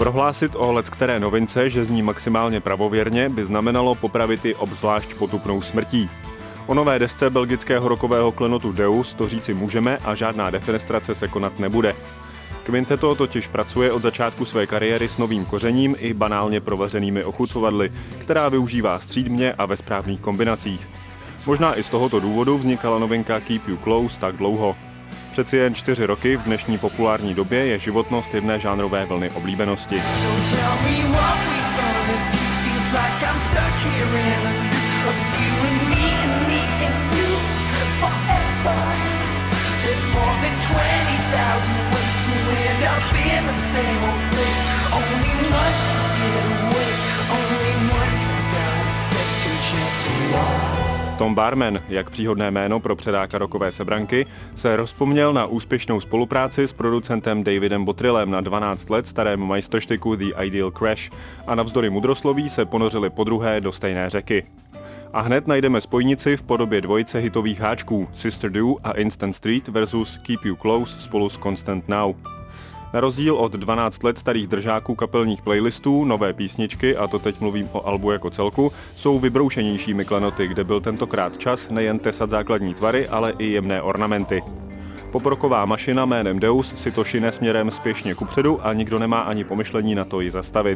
Prohlásit o leckteré novince, že zní maximálně pravověrně, by znamenalo popravit ji obzvlášť potupnou smrtí. O nové desce belgického rockového klenotu Deus to říci můžeme a žádná defenestrace se konat nebude. Quinteto totiž pracuje od začátku své kariéry s novým kořením i banálně provařenými ochucovadly, která využívá střídmě a ve správných kombinacích. Možná i z tohoto důvodu vznikala novinka Keep You Close tak dlouho. Přeci jen 4 roky v dnešní populární době je životnost jedné žánrové vlny oblíbenosti. Tom Barman, jak příhodné jméno pro předáka rockové sebranky, se rozpomněl na úspěšnou spolupráci s producentem Davidem Bottrillem na 12 let starém majstrštyku The Ideal Crash a navzdory mudrosloví se ponořili podruhé do stejné řeky. A hned najdeme spojnici v podobě dvojice hitových háčků Sister Do a Instant Street versus Keep You Close spolu s Constant Now. Na rozdíl od 12 let starých držáků kapelních playlistů, nové písničky, a to teď mluvím o albu jako celku, jsou vybroušenějšími klenoty, kde byl tentokrát čas nejen tesat základní tvary, ale i jemné ornamenty. Poproková mašina jménem Deus si to šine směrem spěšně kupředu a nikdo nemá ani pomyšlení na to ji zastavit.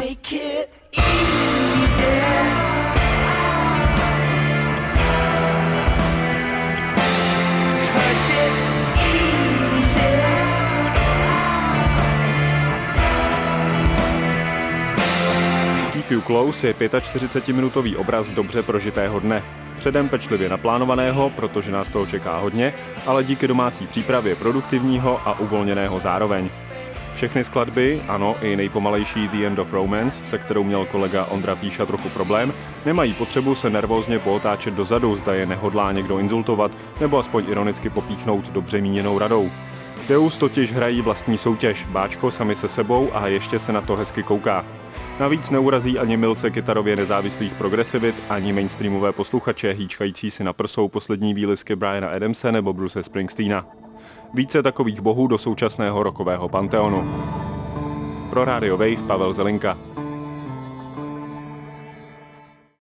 Keep You Close je 45-minutový obraz dobře prožitého dne. Předem pečlivě naplánovaného, protože nás toho čeká hodně, ale díky domácí přípravě produktivního a uvolněného zároveň. Všechny skladby, ano, i nejpomalejší The End of Romance, se kterou měl kolega Ondra Píša trochu problém, nemají potřebu se nervózně pootáčet dozadu, zda je nehodlá někdo insultovat, nebo aspoň ironicky popíchnout dobře míněnou radou. Deus totiž hrají vlastní soutěž, báčko sami se sebou a ještě se na to hezky kouká. Navíc neurazí ani milce kytarově nezávislých progresivit, ani mainstreamové posluchače, hýčkající si na prsou poslední výlisky Briana Adamse nebo Bruce Springsteena. Více takových bohů do současného rockového panteonu. Pro Radio Wave Pavel Zelinka.